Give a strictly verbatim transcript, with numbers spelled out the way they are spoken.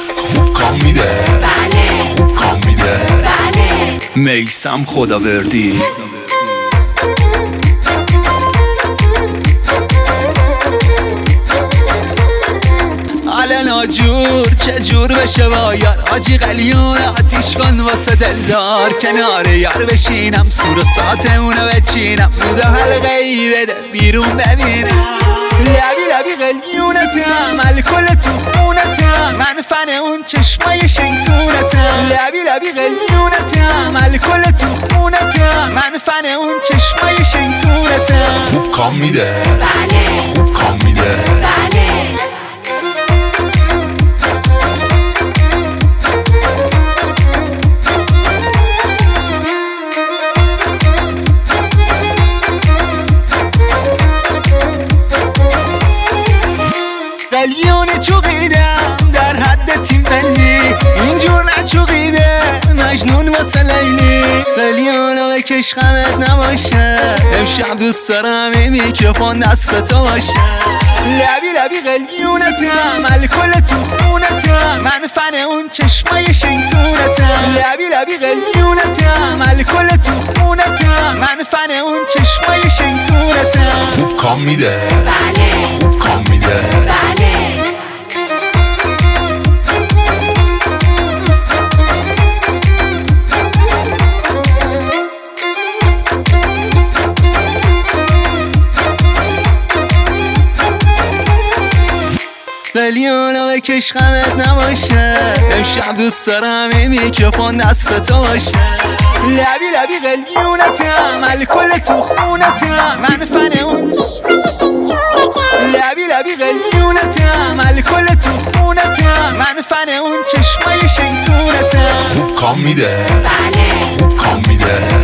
خوب کام میده، بله خوب کام میده. بله میسم خداوردی. حالا ناجور چجور بشه با یار، حاجی قلیون آتیش کن واسه دلدار، کنار یار بشینم سور و ساتمونو بچینم، بودا حلقه ای بده بیرون ببینم، لبی لبی قلیونتم الکل تو خونتم، من فن اون چشمای شیطونتم، لبی لبی قلیونتم الکل تو خونتم، من فن اون چشمای شیطونتم. خوب کام میده، بله خوب کام میده. بله قلیون چوقیدم در حد تیم ملی، اینجور نچوقیده مجنون واسه لیلی، قلیون بکش غمت نباشه، امشب دوست دارم این میکروفون دست تو باشه، لبی لبی قلیونتم الکل تو خونتم، من فن اون چشمای شیطونتم، لبی لبی قلیونتم الکل تو خونتم، من فن اون چشمای شیطونتم. خوب کام میده، بله خوب کام میده. بله قلیون بکش غمت نباشه، امشب دوست دارم این میکروفون دست تو باشه، لبی لبی قلیونتم الکل تو خونتم، من فن اون چشمای شیطونتم، لبی لبی قلیونتم الکل تو خونتم، من فن اون چشمای شیطونتم. خوب کام میده، بله خوب کام میده.